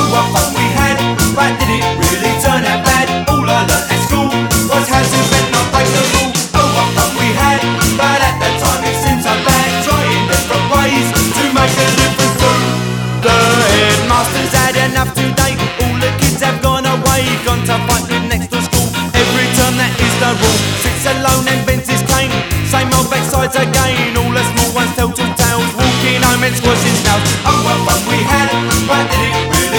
what fun we had, but did it really turn out bad? All I learnt at school was how to bend, not break the rule. Oh, what fun we had, but at the time it seemed so bad, trying different ways to make a difference to the headmaster's had enough today. All the kids have gone away, gone to fight with next to school. Every term that is the rule, sits alone and bends his cane. Same old backsides again, all the small ones tell two tales, walking home and squashing nails.